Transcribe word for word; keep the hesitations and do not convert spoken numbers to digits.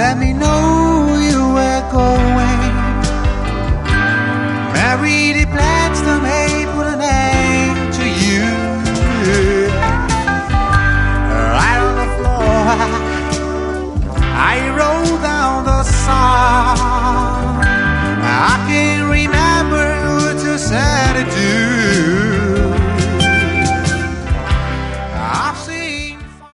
let me know you were going. Mary, the plans to make